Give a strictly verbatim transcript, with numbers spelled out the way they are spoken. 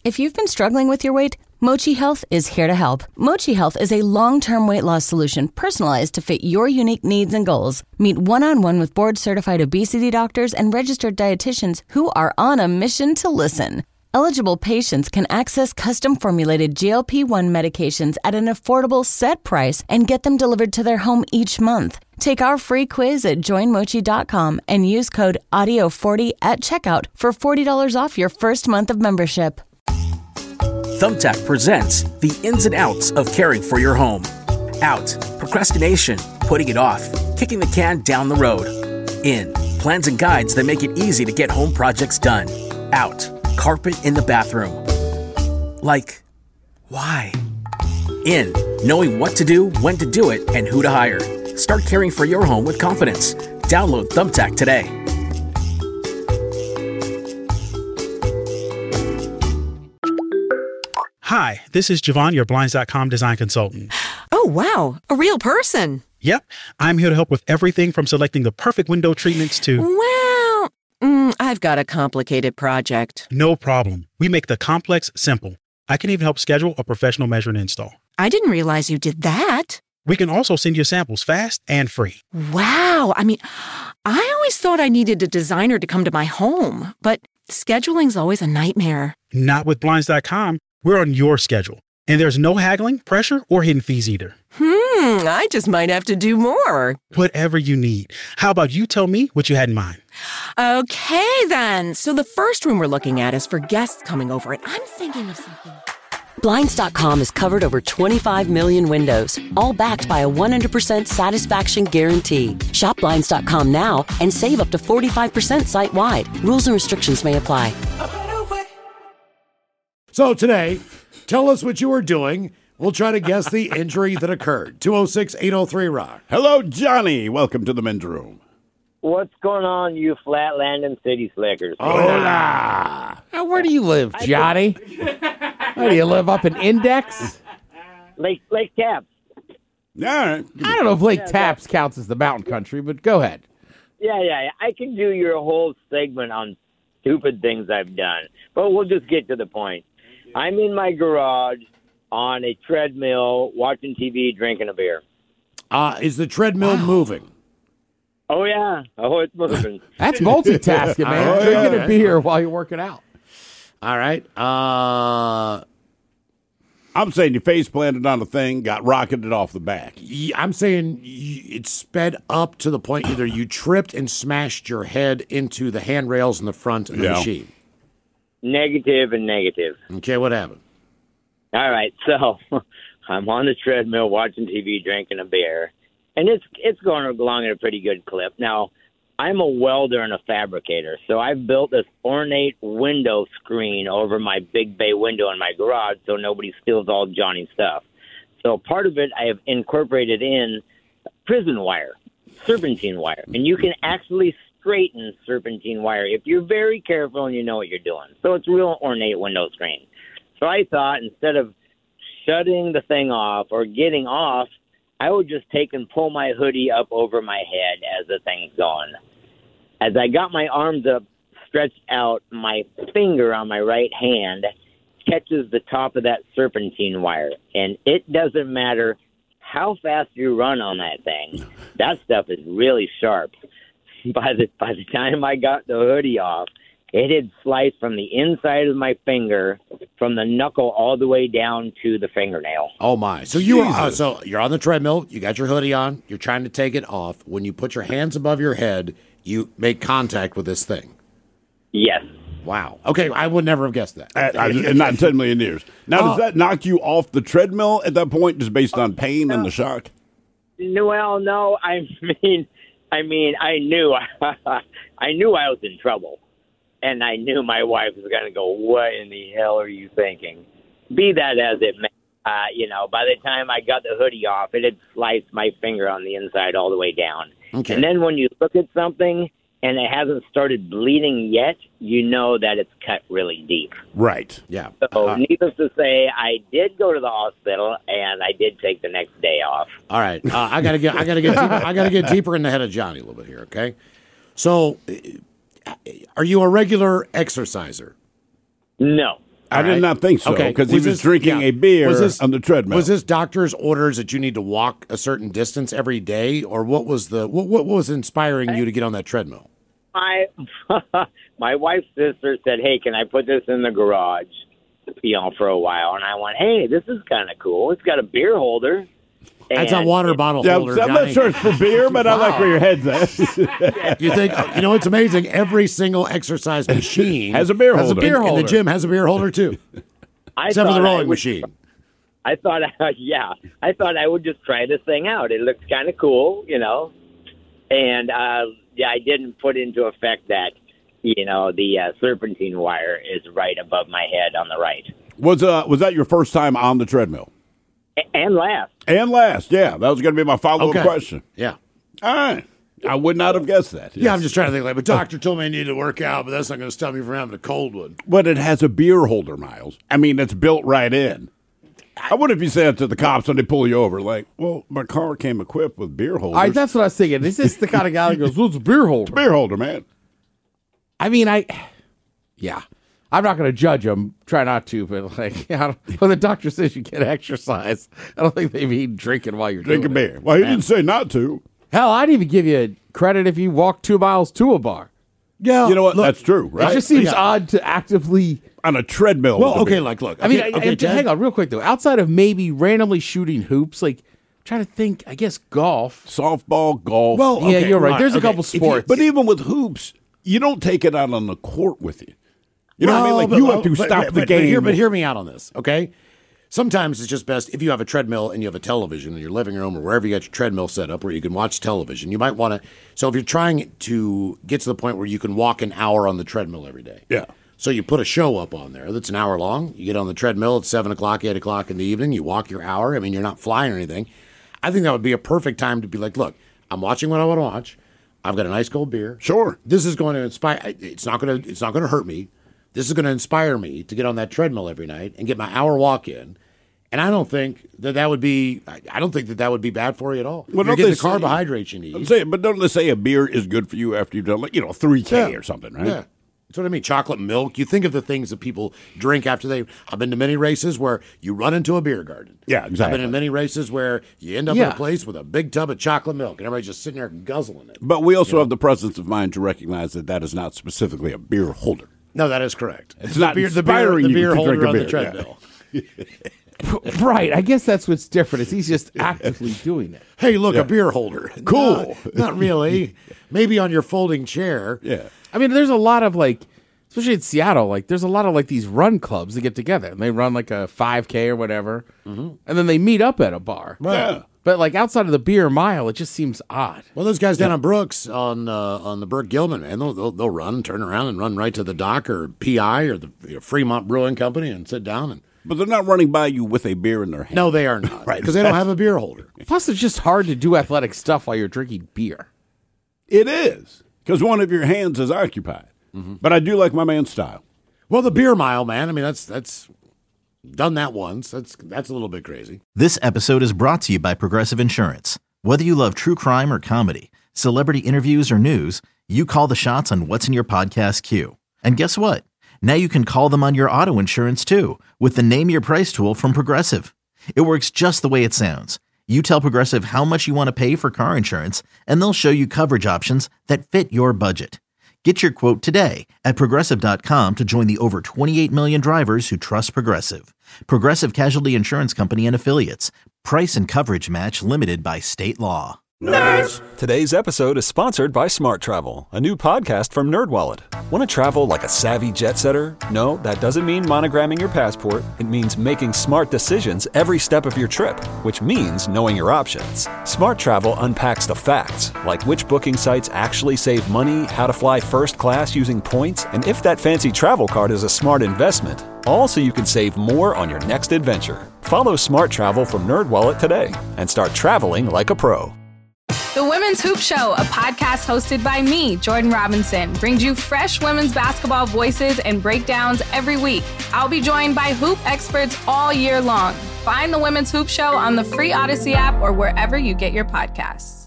If you've been struggling with your weight, Mochi Health is here to help. Mochi Health is a long-term weight loss solution personalized to fit your unique needs and goals. Meet one-on-one with board-certified obesity doctors and registered dietitians who are on a mission to listen. Eligible patients can access custom-formulated G L P one medications at an affordable set price and get them delivered to their home each month. Take our free quiz at join mochi dot com and use code audio forty at checkout for forty dollars off your first month of membership. Thumbtack presents the ins and outs of caring for your home. Out, procrastination, putting it off, kicking the can down the road. In, plans and guides that make it easy to get home projects done. Out, carpet in the bathroom. Like, why? In, knowing what to do, when to do it, and who to hire. Start caring for your home with confidence. Download Thumbtack today. Hi, this is Javon, your Blinds dot com design consultant. Oh, wow. A real person. Yep. I'm here to help with everything from selecting the perfect window treatments to... Well, mm, I've got a complicated project. No problem. We make the complex simple. I can even help schedule a professional measure and install. I didn't realize you did that. We can also send you samples fast and free. Wow. I mean, I always thought I needed a designer to come to my home, but scheduling's always a nightmare. Not with Blinds dot com. We're on your schedule. And there's no haggling, pressure, or hidden fees either. Hmm, I just might have to do more. Whatever you need. How about you tell me what you had in mind? Okay, then. So the first room we're looking at is for guests coming over, and I'm thinking of something. Blinds dot com has covered over twenty-five million windows, all backed by a one hundred percent satisfaction guarantee. Shop Blinds dot com now and save up to forty-five percent site-wide. Rules and restrictions may apply. So today, tell us what you were doing. We'll try to guess the injury that occurred. two oh six, eight oh three, rock. Hello, Johnny. Welcome to the men's room. What's going on, you Flatlanding City Slickers? Hola. Now, where do you live, Johnny? Where do you live, up in Index? Lake Lake Taps. All right. I don't know if Lake Yeah, Taps counts as the mountain country, but go ahead. Yeah, yeah, yeah. I can do your whole segment on stupid things I've done, but we'll just get to the point. I'm in my garage on a treadmill, watching T V, drinking a beer. Uh, is the treadmill Wow. moving? Oh, yeah. Oh, it's moving. That's multitasking, man. Oh, Drinking yeah. a beer while you're working out. All right. Uh, I'm saying you face planted on a thing, got rocketed off the back. y- I'm saying y- it sped up to the point either you tripped and smashed your head into the handrails in the front of the Yeah. machine. Negative and negative. Okay, what happened? All right, so I'm on the treadmill watching T V, drinking a beer, and it's it's going along at a pretty good clip. Now, I'm a welder and a fabricator, so I've built this ornate window screen over my big bay window in my garage so nobody steals all Johnny's stuff. So part of it I have incorporated in prison wire, serpentine wire, and you can actually straighten serpentine wire if you're very careful and you know what you're doing. So it's a real ornate window screen. So I thought instead of shutting the thing off or getting off, I would just take and pull my hoodie up over my head as the thing's going. As I got my arms up, stretched out, my finger on my right hand catches the top of that serpentine wire. And it doesn't matter how fast you run on that thing. That stuff is really sharp. By the by the time I got the hoodie off, it had sliced from the inside of my finger, from the knuckle all the way down to the fingernail. Oh my! So you are, uh, Jesus. so you're on the treadmill. You got your hoodie on. You're trying to take it off. When you put your hands above your head, you make contact with this thing. Yes. Wow. Okay, I would never have guessed that. Uh, uh, not in ten million years. Now, does Oh. that knock you off the treadmill at that point, just based on pain and the shock? No, well, no. I mean, I mean, I knew, I knew I was in trouble, and I knew my wife was going to go, "What in the hell are you thinking?" Be that as it may, uh, you know, by the time I got the hoodie off, it had sliced my finger on the inside all the way down. Okay. And then when you look at something and it hasn't started bleeding yet, you know that it's cut really deep. Right. Yeah. So, Uh, needless to say, I did go to the hospital, and I did take the next day off. all right. Uh, I gotta get. I gotta get. Deeper, I gotta get deeper in the head of Johnny a little bit here. Okay. So, uh, are you a regular exerciser? No. I did not think so, Okay, because he was this- drinking yeah. a beer Was this- on the treadmill. Was this doctor's orders that you need to walk a certain distance every day, or what was the what, what was inspiring you to get on that treadmill? My my wife's sister said, "Hey, can I put this in the garage, you know, for a while?" And I went, "Hey, this is kind of cool. It's got a beer holder." That's a And water it- bottle Yeah, holder. I'm Johnny. not sure it's for beer, but I like where your head's at. You think you know? It's amazing. Every single exercise machine Has a beer has holder. A beer And- holder. and And the gym has a beer holder too, I except for the thought I rowing would- machine. I thought, yeah, I thought I would just try this thing out. It looked kind of cool, you know, and uh, yeah, I didn't put into effect that, you know, the uh, serpentine wire is right above my head on the right. Was uh was that your first time on the treadmill? A- and last. And last, yeah, that was going to be my follow up Okay. question. Yeah. All right, I would not have guessed that. Yeah, I'm just trying to think. Like, the doctor told me I needed to work out, but that's not going to stop me from having a cold one. But it has a beer holder, Miles. I mean, it's built right in. I wonder if you say that to the cops when they pull you over, like, well, my car came equipped with beer holders. I, that's what I was thinking. Is this the kind of guy that goes, "What's a beer holder?" beer holder, man. I mean, I, yeah, I'm not going to judge him. Try not to, but like, yeah, I don't- when the doctor says you can't exercise, I don't think they mean drinking while you're Drink a doing it. beer. Well, he didn't say not to. Hell, I'd even give you credit if you walk two miles to a bar. Yeah, You know what? look- That's true, right? It just seems Yeah. odd to actively. On a treadmill. Well, with a okay, beer. like, look. I mean, okay, I- okay, I- Ted? hang on, real quick though. Outside of maybe randomly shooting hoops, like trying to think. I guess golf. softball, golf. Well, Yeah, okay, you're right. There's a okay. couple If you- sports. but even with hoops, you don't take it out on the court with you. You know what I mean? Well, Like, but- you have to but- stop but- the but game. Hear, but hear me out on this, okay? Sometimes it's just best if you have a treadmill and you have a television in your living room or wherever you got your treadmill set up where you can watch television. You might want to. So if you're trying to get to the point where you can walk an hour on the treadmill every day, Yeah. So you put a show up on there that's an hour long. You get on the treadmill at seven o'clock, eight o'clock in the evening. You walk your hour. I mean, you're not flying or anything. I think that would be a perfect time to be like, look, I'm watching what I want to watch. I've got a nice cold beer. Sure. This is going to inspire. It's not going to. It's not going to hurt me. This is going to inspire me to get on that treadmill every night and get my hour walk in. And I don't think that that would be. I I don't think that that would be bad for you at all. Well, You're don't getting they the say- carbohydrates you need. I'm saying, but don't they say a beer is good for you after you've done, like, you know, three K Yeah. or something, right? Yeah. That's what I mean. Chocolate milk. You think of the things that people drink after they. I've been to many races where you run into a beer garden. Yeah, I've exactly. been in many races where you end up Yeah. in a place with a big tub of chocolate milk and everybody's just sitting there guzzling it. But we also have the presence of mind to recognize that that is not specifically a beer holder. No, that is correct. It's the not beer, the beer, inspiring the you beer to holder drink a on the beer, yeah. treadmill. Right. I guess that's what's different. Is he's just actively doing it. Hey, look, a beer holder. Cool. Not, not really. Maybe on your folding chair. Yeah. I mean, there's a lot of like, especially in Seattle, like there's a lot of like these run clubs that get together and they run like a five K or whatever, and then they meet up at a bar. Yeah. But like outside of the beer mile, it just seems odd. Well, those guys down on Brooks on uh, on the Burke Gilman, man, they'll, they'll they'll run, turn around, and run right to the dock or P I or the you know, Fremont Brewing Company and sit down and. But they're not running by you with a beer in their hand. No, they are not. Right. Because they don't have a beer holder. Plus, it's just hard to do athletic stuff while you're drinking beer. It is, because one of your hands is occupied. But I do like my man's style. Well, the beer mile, man. I mean, that's that's done that once. That's that's a little bit crazy. This episode is brought to you by Progressive Insurance. Whether you love true crime or comedy, celebrity interviews or news, you call the shots on what's in your podcast queue. And guess what? Now you can call them on your auto insurance too with the Name Your Price tool from Progressive. It works just the way it sounds. You tell Progressive how much you want to pay for car insurance, and they'll show you coverage options that fit your budget. Get your quote today at Progressive dot com to join the over twenty-eight million drivers who trust Progressive. Progressive Casualty Insurance Company and Affiliates. Price and coverage match limited by state law. Nerds! Today's episode is sponsored by Smart Travel, a new podcast from NerdWallet. Want to travel like a savvy jet setter? No, that doesn't mean monogramming your passport. It means making smart decisions every step of your trip, which means knowing your options. Smart Travel unpacks the facts, like which booking sites actually save money, how to fly first class using points, and if that fancy travel card is a smart investment. All so you can save more on your next adventure. Follow Smart Travel from NerdWallet today and start traveling like a pro. The Women's Hoop Show, a podcast hosted by me, Jordan Robinson, brings you fresh women's basketball voices and breakdowns every week. I'll be joined by hoop experts all year long. Find the Women's Hoop Show on the free Odyssey app or wherever you get your podcasts.